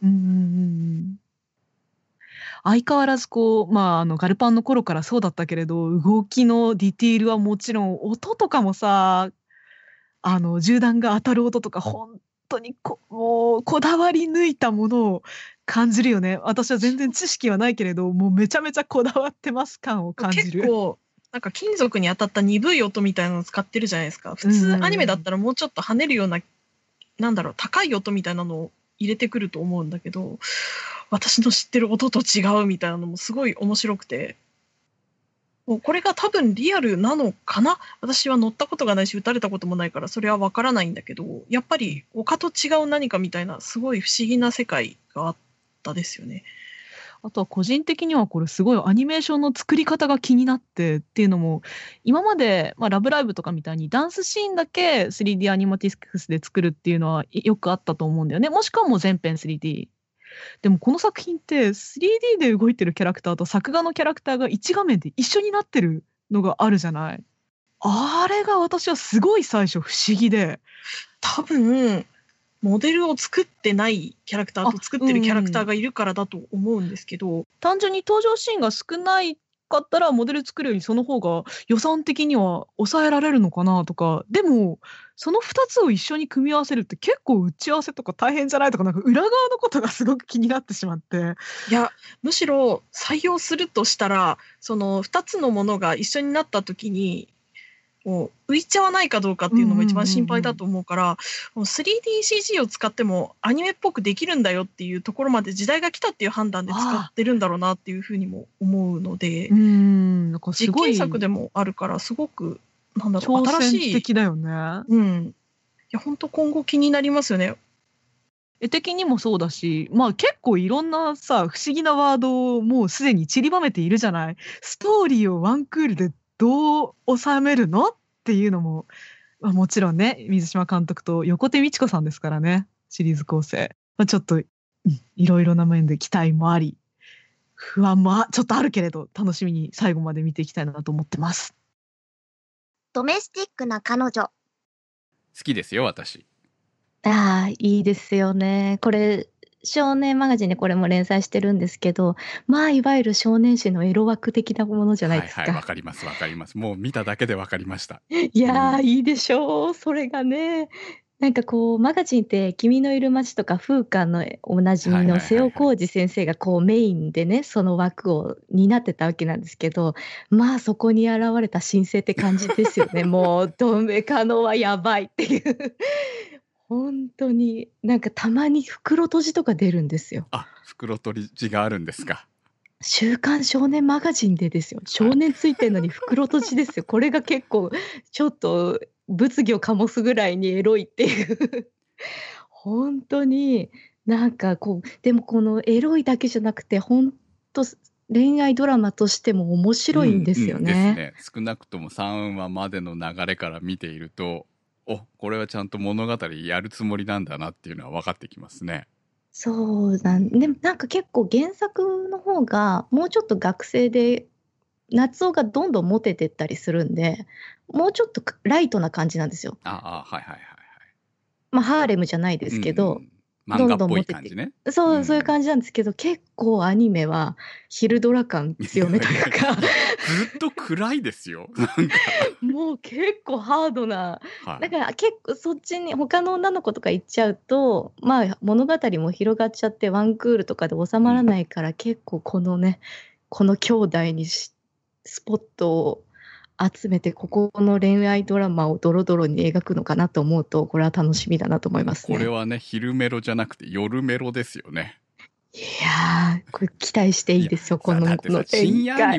相変わらずこう、ガルパンの頃からそうだったけれど、動きのディティールはもちろん、音とかもさ、銃弾が当たる音とか、本当にもうこだわり抜いたものを感じるよね。私は全然知識はないけれど、もうめちゃめちゃこだわってます感を感じる。 結構なんか金属に当たった鈍い音みたいなのを使ってるじゃないですか。普通アニメだったらもうちょっと跳ねるような、なんだろう、高い音みたいなのを入れてくると思うんだけど、私の知ってる音と違うみたいなのもすごい面白くて、もうこれが多分リアルなのかな。私は乗ったことがないし撃たれたこともないからそれは分からないんだけど、やっぱり他と違う何かみたいなすごい不思議な世界があったですよね。 あとは個人的にはこれすごいアニメーションの作り方が気になってっていうのも、今まで、ラブライブとかみたいにダンスシーンだけ 3D アニマティクスで作るっていうのはよくあったと思うんだよね。もしくはもう全編 3D。でもこの作品って 3D で動いてるキャラクターと作画のキャラクターが一画面で一緒になってるのがあるじゃない。あれが私はすごい最初不思議で。 多分モデルを作ってないキャラクターと作ってるキャラクターがいるからだと思うんですけど、 単純に登場シーンが少ないかったらモデル作るよりその方が予算的には抑えられるのかなとか。でもその2つを一緒に組み合わせるって結構打ち合わせとか大変じゃないとか、なんか裏側のことがすごく気になってしまって。 いや、むしろ採用するとしたらその2つのものが一緒になった時にもう浮いちゃわないかどうかっていうのも一番心配だと思うから、もう 3DCG を使ってもアニメっぽくできるんだよっていうところまで時代が来たっていう判断で使ってるんだろうなっていうふうにも思うので、 なんかすごい実験作でもあるからすごくなんだろう、 挑新しい戦的だよね。 いや本当今後気になりますよね。 絵的にもそうだし、結構いろんなさ不思議なワードをもうすでに散りばめているじゃない。ストーリーをワンクールでどう収めるのっていうのも、もちろんね水島監督と横手美智子さんですからね、シリーズ構成、ちょっといろいろな面で期待もあり不安もちょっとあるけれど、楽しみに最後まで見ていきたいなと思ってます。 ドメスティックな彼女。 好きですよ私。 いいですよね。これ少年マガジンでこれも連載してるんですけど、いわゆる少年誌のエロ枠的なものじゃないですか。 わかりますわかります。もう見ただけでわかりました。 いやいいでしょう。それがね、なんかこうマガジンって君のいる街とか風館のおなじみの瀬尾浩二先生がこうメインでねその枠を担ってたわけなんですけど、そこに現れた新星って感じですよね。もうドメカノはやばいっていう本当になんかたまに袋閉じとか出るんですよ。 袋閉じがあるんですか。 週刊少年マガジンでですよ。少年ついてるのに袋閉じですよ。これが結構ちょっと物議を醸すぐらいにエロいっていう本当になんかでもこのエロいだけじゃなくて本当恋愛ドラマとしても面白いんですよね。 ですね。少なくとも3話までの流れから見ていると、これはちゃんと物語やるつもりなんだなっていうのは分かってきますね。 そうなんで、なんか結構原作の方がもうちょっと学生で夏男がどんどんモテてったりするんで、もうちょっとライトな感じなんですよ。ハーレムじゃないですけど、 漫画っぽい感じね。 そういう感じなんですけど、結構アニメは昼ドラ感強めというかずっと暗いですよ。なんかもう結構ハードな、だから結構そっちに他の女の子とか行っちゃうと物語も広がっちゃってワンクールとかで収まらないから、結構この兄弟にスポットを集めてここの恋愛ドラマをドロドロに描くのかなと思うと、これは楽しみだなと思いますね。 これはね昼メロじゃなくて夜メロですよね。 いやこれ期待していいですよ。この深夜アニメ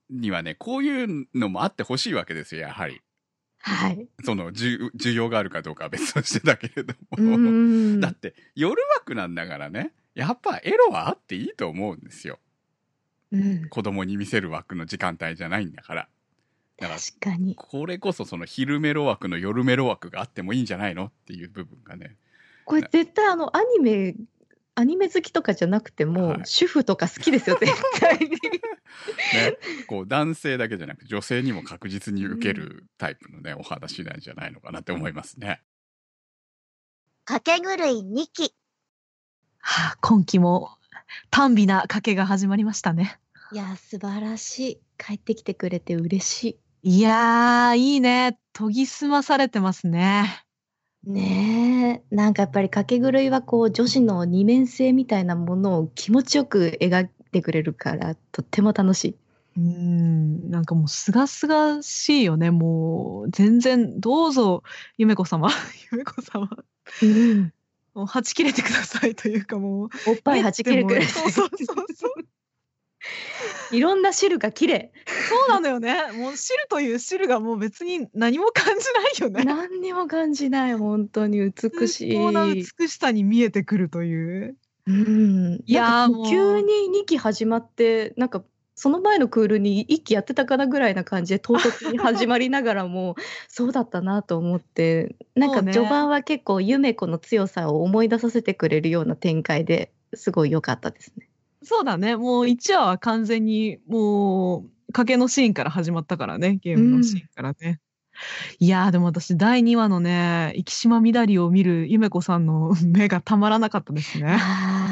にはね、こういうのもあってほしいわけですよ、やはり。 はい。 その需要があるかどうかは別としてだけれども。だって夜枠なんだからね、やっぱエロはあっていいと思うんですよ。子供に見せる枠の時間帯じゃないんだから。だから確かに。 これこそその昼メロ枠の夜メロ枠があってもいいんじゃないのっていう部分がね。 これ絶対アニメ好きとかじゃなくても、主婦とか好きですよ、絶対に。 ね、こう男性だけじゃなく女性にも確実に受けるタイプのね、お話なんじゃないのかなって思いますね。 賭け狂い2期。 今期も短美な賭けが始まりましたね。 いや、素晴らしい。帰ってきてくれて嬉しい。いやー、いいね。研ぎ澄まされてますね。 ねえ、なんかやっぱり賭け狂いはこう女子の二面性みたいなものを気持ちよく描いてくれるからとっても楽しい。 なんかもうすがすがしいよね。もう全然どうぞ夢子様夢子様、もうはち切れてくださいというか、もうおっぱいはち切れてくれそういろんな汁が綺麗。 そうなのよね。もう汁という汁がもう別に何も感じないよね。 何にも感じない。本当に美しい。 崇高な美しさに見えてくるという。 いやもう急に2期始まってなんかその前のクールに1期やってたかなぐらいな感じで唐突に始まりながらもそうだったなと思って、なんか序盤は結構夢子の強さを思い出させてくれるような展開ですごい良かったですね。 そうだね。もう1話は完全にもう賭けのシーンから始まったからね、ゲームのシーンからね。いやーでも私第2話のね、生島みだりを見る夢子さんの目がたまらなかったですね。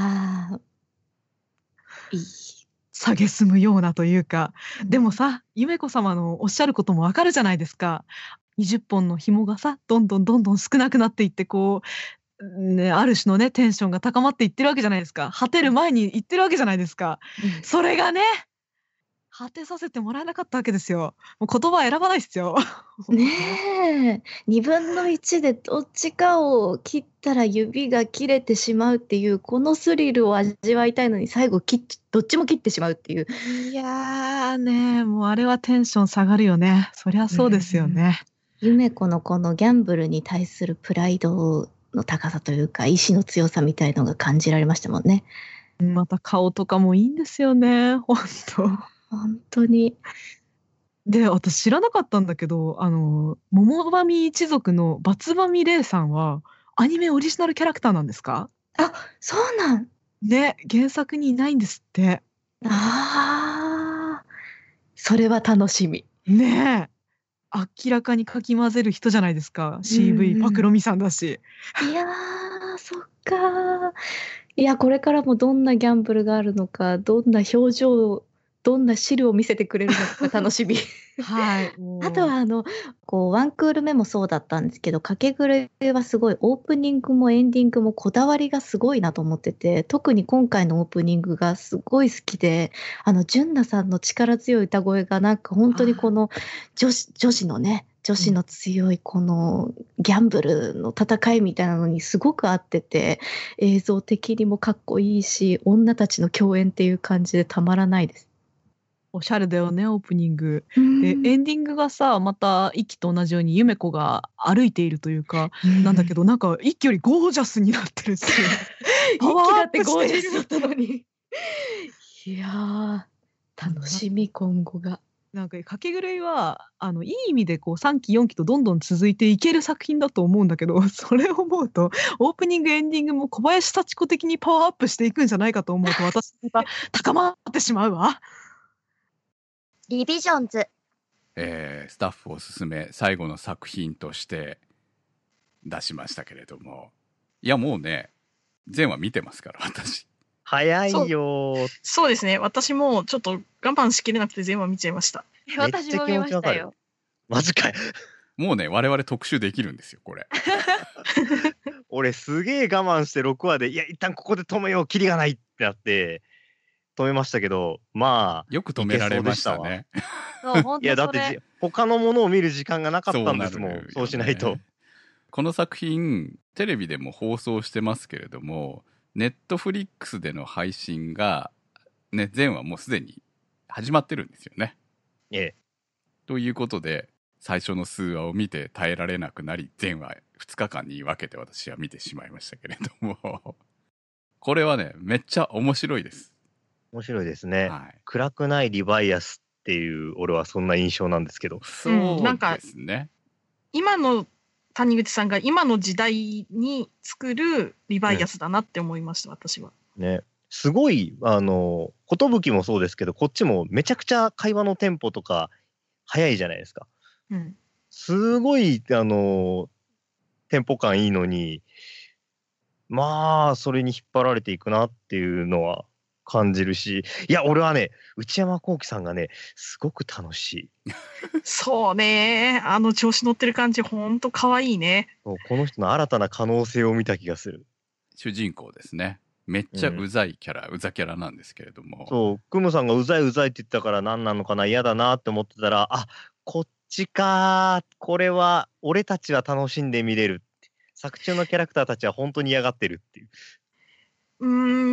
蔑むようなというか、でもさ、夢子様のおっしゃることもわかるじゃないですか。20本の紐がさ、どんどん少なくなっていって、こうね、ある種のねテンションが高まっていってるわけじゃないですか。果てる前に言ってるわけじゃないですか。それがね、果てさせてもらえなかったわけですよ。もう言葉選ばないですよ。 ねえ、2分の1でどっちかを切ったら指が切れてしまうっていうこのスリルを味わいたいのに最後どっちも切ってしまうっていう。 いやーね、もうあれはテンション下がるよね。そりゃそうですよね。 夢子のこのギャンブルに対するプライドの高さというか意志の強さみたいのが感じられましたもんね。 また顔とかもいいんですよね。本当に。 で、私知らなかったんだけど、桃神一族のバツバミレイさんはアニメオリジナルキャラクターなんですか？ あ、そうなんね、原作にいないんですって。 それは楽しみ。 ねえ。明らかにかき混ぜる人じゃないですか。CV パクロミさんだし。 いやー、そっか。いや、これからもどんなギャンブルがあるのか、どんな表情、どんな汁を見せてくれるのか楽しみ。 はい。 あとはこうワンクール目もそうだったんですけど、賭け狂いはすごいオープニングもエンディングもこだわりがすごいなと思ってて、特に今回のオープニングがすごい好きで、純奈さんの力強い歌声がなんか本当にこの女子の強いこのギャンブルの戦いみたいなのにすごく合ってて、映像的にもかっこいいし、女たちの共演っていう感じでたまらないです。 おしゃれだよね、オープニング。で、エンディングがさ、また一期と同じように夢子が歩いているというか、なんだけど、なんか一期よりゴージャスになってるし。 一期だってゴージャスだったのに。いやー、楽しみ、今後が。 なんか賭け狂いはいい意味でこう3期4期とどんどん続いていける作品だと思うんだけど、それを思うとオープニングエンディングも小林幸子的にパワーアップしていくんじゃないかと思うと、私が高まってしまうわ。 リビジョンズ、 スタッフおすすめ最後の作品として出しましたけれども、いやもうね全話見てますから私。 早いよ。 そうですね。私もちょっと我慢しきれなくて全話見ちゃいました。 私も見ましたよ。 マジかよ。 もうね我々特集できるんですよこれ。 俺すげえ我慢して6話で、いや一旦ここで止めよう、キリがないってなって止めましたけど、まあよく止められましたね。 いやだって他のものを見る時間がなかったんですもん。そうしないと。 この作品テレビでも放送してますけれども、ネットフリックスでの配信がね、全話もうすでに始まってるんですよね。 ということで最初の数話を見て耐えられなくなり、前話2日間に分けて私は見てしまいましたけれどもこれはねめっちゃ面白いです。 面白いですね、暗くないリバイアスっていう俺はそんな印象なんですけど。 そうですね、 今の谷口さんが今の時代に作るリバイアスだなって思いました、私は。 ね、すごい寿もそうですけど、こっちもめちゃくちゃ会話のテンポとか早いじゃないですか。すごいテンポ感いいのに、まあそれに引っ張られていくなっていうのは感じるし、いや俺はね内山聖輝さんがねすごく楽しいそうね、調子乗ってる感じほんと可愛いね。 この人の新たな可能性を見た気がする。 主人公ですね。めっちゃうざいキャラ、うざキャラなんですけれども、 そうクムさんがうざいうざいって言ったから何なのかな、嫌だなって思ってたら、あ、こっちか、これは俺たちは楽しんで見れるって、作中のキャラクターたちは本当に嫌がってるっていう。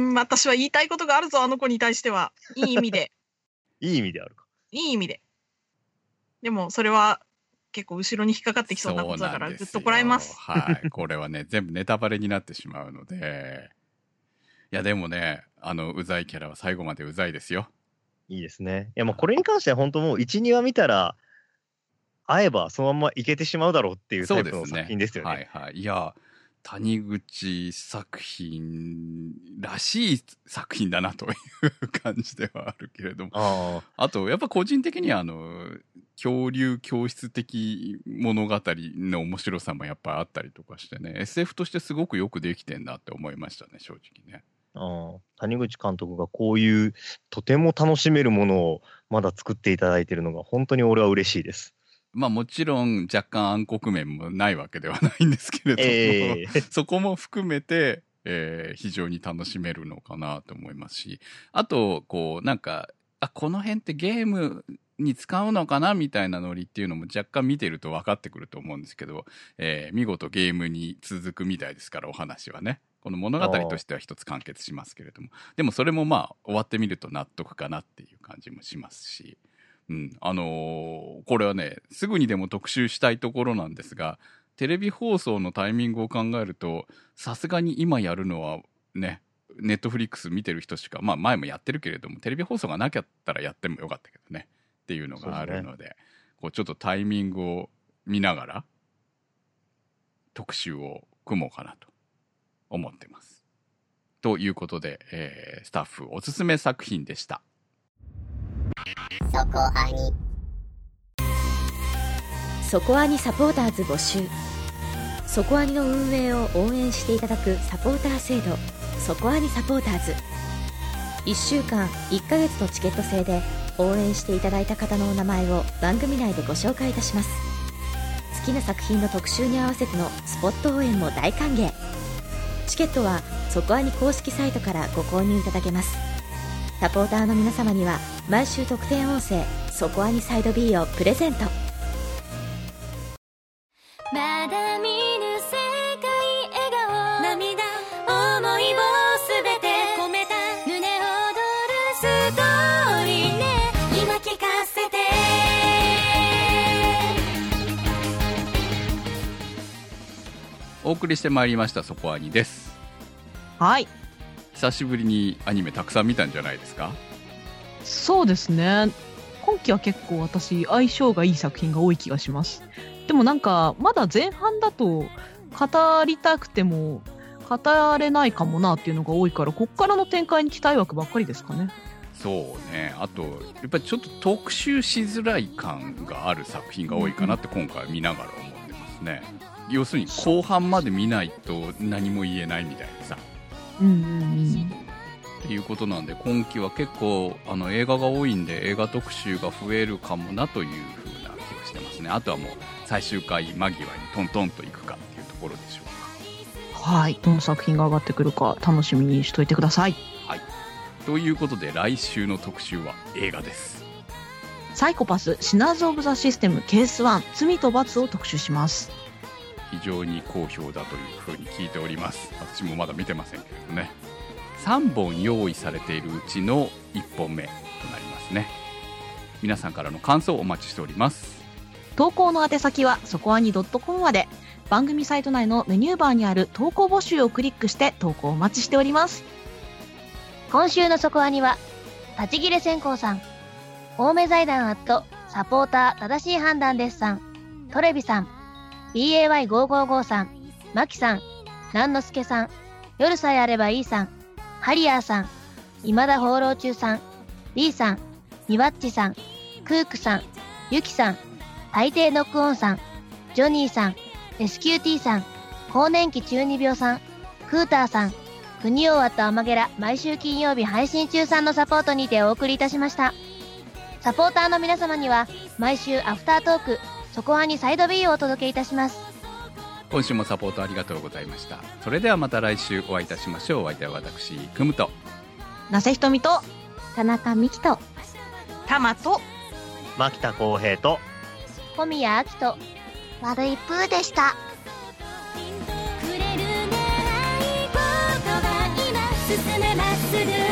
私は言いたいことがあるぞ、あの子に対しては。いい意味でいい意味であるか。 いい意味で。でもそれは結構後ろに引っかかってきそうなことだからずっとこらえます。 はい、これはね全部ネタバレになってしまうのでいやでもねうざいキャラは最後までうざいですよ。 いいですね。いやもうこれに関しては本当もう 1,2 話見たら会えばそのままいけてしまうだろうっていうタイプの作品ですよね。 はいはい。いや谷口作品らしい作品だなという感じではあるけれども、あとやっぱ個人的には恐竜教室的物語の面白さもやっぱあったりとかしてね、 SF としてすごくよくできてんなって思いましたね、正直ね。 谷口監督がこういうとても楽しめるものをまだ作っていただいているのが本当に俺は嬉しいです。 まあもちろん若干暗黒面もないわけではないんですけれども、そこも含めて、非常に楽しめるのかなと思いますし、あとこうなんかこの辺ってゲームに使うのかなみたいなノリっていうのも若干見てると分かってくると思うんですけど、見事ゲームに続くみたいですから、お話はねこの物語としては一つ完結しますけれども、でもそれもまあ終わってみると納得かなっていう感じもしますし、これはねすぐにでも特集したいところなんですが、テレビ放送のタイミングを考えるとさすがに今やるのはね、ネットフリックス見てる人しか、まあ前もやってるけれどもテレビ放送がなかったらやってもよかったけどねっていうのがあるので、こうちょっとタイミングを見ながら特集を組もうかなと思ってます。ということで、スタッフおすすめ作品でした。 そこアニ。 そこアニサポーターズ募集。そこアニの運営を応援していただくサポーター制度、そこアニサポーターズ。1週間1ヶ月のチケット制で応援していただいた方のお名前を番組内でご紹介いたします。好きな作品の特集に合わせてのスポット応援も大歓迎。チケットはそこアニ公式サイトからご購入いただけます。サポーターの皆様には毎週特典音声そこアニサイド B をプレゼント。 まだ見ぬ世界笑顔涙思いをすべて込めた胸躍るストーリーね、今聞かせて。 お送りしてまいりましたそこアニです。 はい、 久しぶりにアニメたくさん見たんじゃないですか？ そうですね、今期は結構私相性がいい作品が多い気がします。でもなんかまだ前半だと語りたくても語れないかもなっていうのが多いから、こっからの展開に期待枠ばっかりですかね。 そうね、あとやっぱりちょっと特集しづらい感がある作品が多いかなって今回見ながら思ってますね。要するに後半まで見ないと何も言えないみたいなさ、っていうことなんで、今期は結構映画が多いんで映画特集が増えるかもなという風な気はしてますね。あとはもう最終回間際にトントンといくかっていうところでしょうか。 はい、どの作品が上がってくるか楽しみにしといてください。 はい、ということで来週の特集は映画です。 サイコパスシナーズ・オブ・ザ・システムケース1罪と罰を特集します。 非常に好評だというふうに聞いております。私もまだ見てませんけれどね。3本用意されているうちの1本目となりますね。 皆さんからの感想をお待ちしております。 投稿の宛先はそこあに .com まで。番組サイト内のメニューバーにある投稿募集をクリックして投稿をお待ちしております。 今週のそこアニは、立ち切れ線香さん、青梅財団サポーター正しい判断ですさん、トレビさん、BAY555 さん、マキさん、なんのすけさん、夜さえあればいいさん、ハリアーさん、今田放浪中さん、リーさん、ニワッチさん、クークさん、ユキさん、大抵ノックオンさん、ジョニーさん、SQT さん、更年期中二病さん、クーターさん、国王とアマゲラ毎週金曜日配信中さんのサポートにてお送りいたしました。サポーターの皆様には毎週アフタートーク、そこはにサイド B をお届けいたします。 今週もサポートありがとうございました。それではまた来週お会いいたしましょう。お相手は私クムとなせひとみと田中美希とタマと牧田浩平と小宮明と悪いプーでした。 くれる願い事は今進めまっすぐ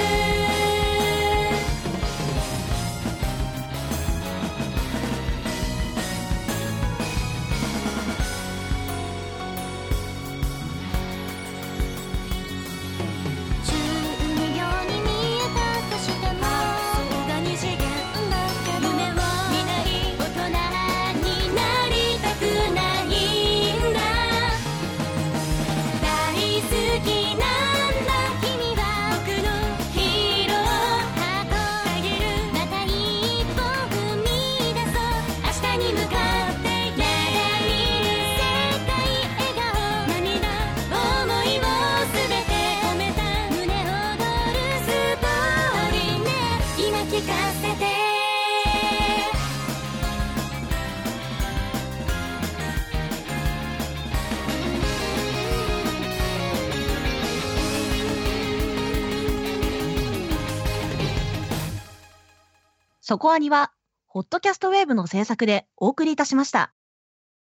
そこアニはホットキャストウェーブの制作でお送りいたしました。